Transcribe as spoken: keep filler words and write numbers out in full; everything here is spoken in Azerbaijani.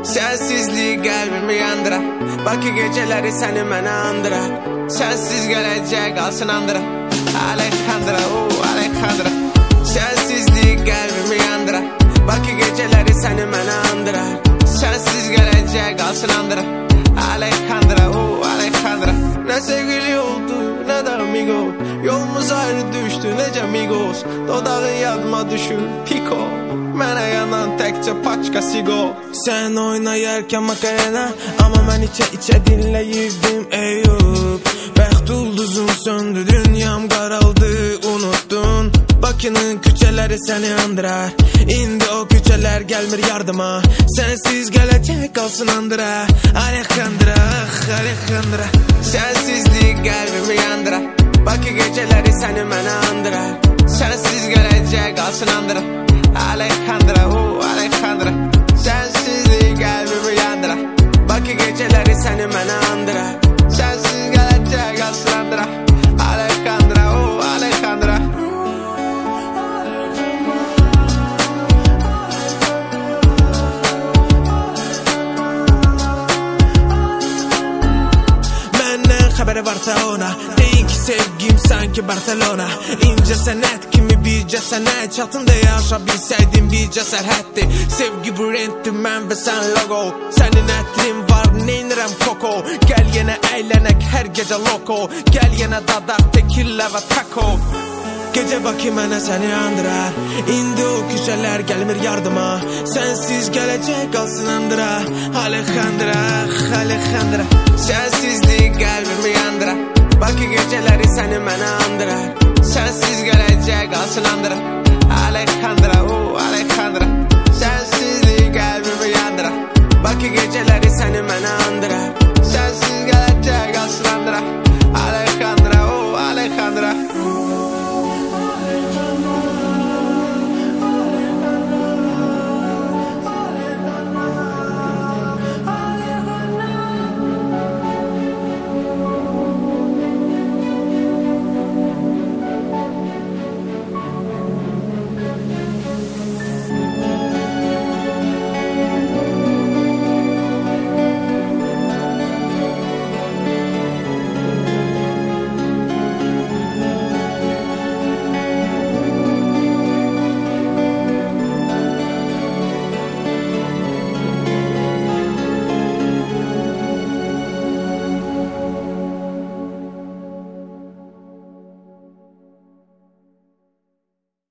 Sensizlik qəlbimi yandıra. Bakı geceləri səni mənə andıra. Sensiz gələcək qalsın andıra. Alejandra, oh Alejandra. Sensizlik qəlbimi yandıra. Bakı geceləri səni mənə andıra. Sensiz gələcək qalsın andıra. Alejandra, oh Alejandra. Ne sevgili oldu ne de amigo. Yolumuz ayrı düştü nece amigos. Dodağın yadıma düşür piko. Mənə yanan təkcə paçka sigo. Sən oynayarkən makarena, amma mən içə içə dinləyirdim Eyüp. Bəxt ulduzum söndü, dünyam qaraldı, unuttun. Bakının küçələri səni andırar. İndi o küçələr gəlmir yardıma. Sənsiz gələcək qalsın andıra. Alejandra, Alejandra. Sensizlik qəlbimi yandıra. Bakı geceləri səni mənə andırar. Sənsiz gələcək qalsın andıra. Alejandra, oh Alejandra. Sensizlik qəlbimi yandıra. Bakı geceləri səni mənə andıra. Sensiz gələcək qalsın andıra. Alejandra, oh Alejandra. Məndən xəbəri varsa ona deyin ki sevgim sanki Barcelona. İnce sənət kimi bircə sənət. Çatında yaşa bilsəydin bircə sərhəddi. Sevgi bu rentdir mən və sən logo. Sənin ətrin var neynirəm koko. Gəl yenə əylənək hər gecə loko. Gəl yenə dadaq tekillə və taco. Gecə Bakı mənə səni andırar. İndi o küçələr gəlmir yardıma. Sənsiz gələcək qalsın andıra. Alejandra, Alejandra. Sensizlik qəlbimi yandıra. Bakı geceləri səni mənə andırar. Sensiz gələcək qalsın andıra. Alejandra, oh Alejandra.